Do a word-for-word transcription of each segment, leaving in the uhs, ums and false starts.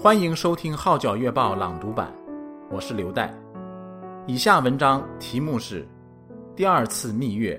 欢迎收听号角月报朗读版，我是刘岱。以下文章题目是第二次蜜月。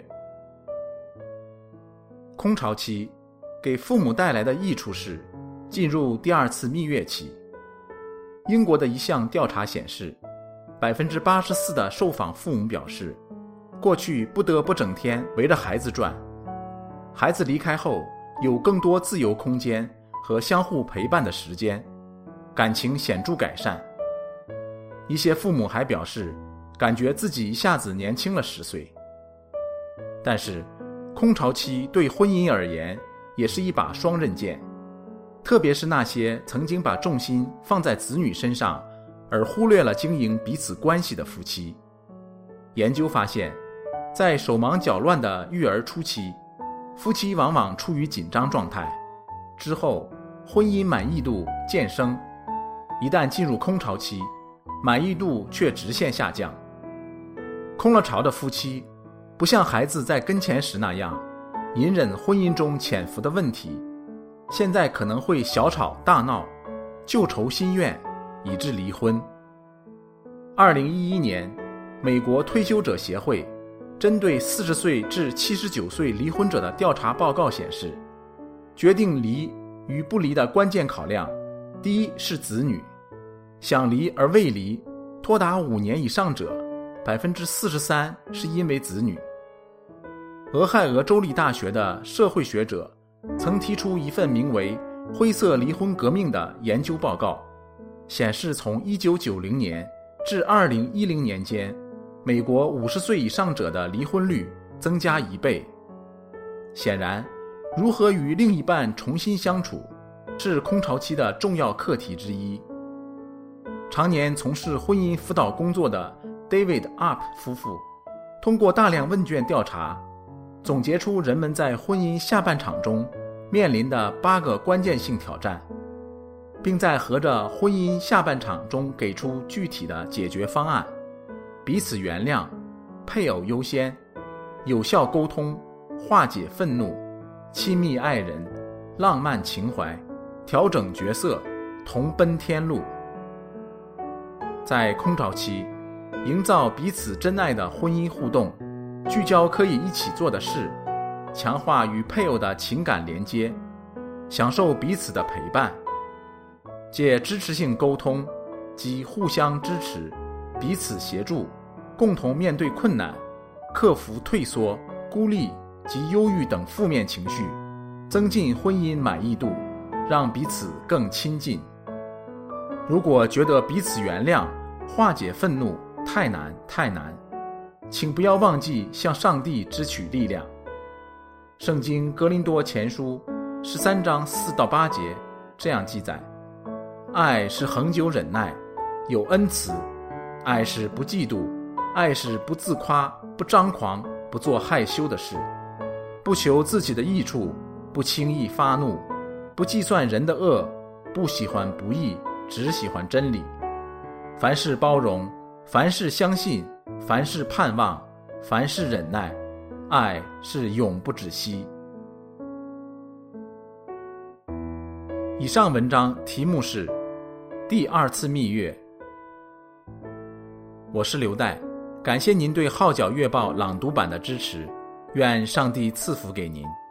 空巢期给父母带来的益处是进入第二次蜜月期。英国的一项调查显示， 百分之八十四 的受访父母表示，过去不得不整天围着孩子转，孩子离开后有更多自由空间和相互陪伴的时间，感情显著改善。一些父母还表示，感觉自己一下子年轻了十岁。但是，空巢期对婚姻而言也是一把双刃剑，特别是那些曾经把重心放在子女身上，而忽略了经营彼此关系的夫妻。研究发现，在手忙脚乱的育儿初期，夫妻往往处于紧张状态，之后婚姻满意度渐升，一旦进入空巢期，满意度却直线下降。空了巢的夫妻不像孩子在跟前时那样隐忍婚姻中潜伏的问题，现在可能会小吵大闹，旧仇新怨，以致离婚。二零一一年，美国退休者协会针对四十岁至七十九岁离婚者的调查报告显示，决定离与不离的关键考量，第一是子女，想离而未离多达五年以上者 百分之四十三 是因为子女。俄亥俄州立大学的社会学者曾提出一份名为《灰色离婚革命》的研究报告，显示从一九九零年至二零一零年间，美国五十岁以上者的离婚率增加一倍。显然，如何与另一半重新相处是空巢期的重要课题之一。常年从事婚姻辅导工作的 David Up 夫妇通过大量问卷调查，总结出人们在婚姻下半场中面临的八个关键性挑战，并在合着婚姻下半场中给出具体的解决方案：彼此原谅、配偶优先、有效沟通、化解愤怒、亲密爱人、浪漫情怀、调整角色、同奔天路。在空巢期，营造彼此真爱的婚姻互动，聚焦可以一起做的事，强化与配偶的情感连接，享受彼此的陪伴，借支持性沟通及互相支持、彼此协助，共同面对困难，克服退缩、孤立及忧郁等负面情绪，增进婚姻满意度，让彼此更亲近。如果觉得彼此原谅、化解愤怒太难太难，请不要忘记向上帝支取力量。圣经哥林多前书十三章四到八节这样记载：爱是恒久忍耐，有恩慈；爱是不嫉妒；爱是不自夸，不张狂，不做害羞的事，不求自己的益处，不轻易发怒，不计算人的恶，不喜欢不义，只喜欢真理。凡事包容，凡事相信，凡事盼望，凡事忍耐，爱是永不止息。以上文章题目是第二次蜜月。我是刘岱，感谢您对号角月报朗读版的支持，愿上帝赐福给您。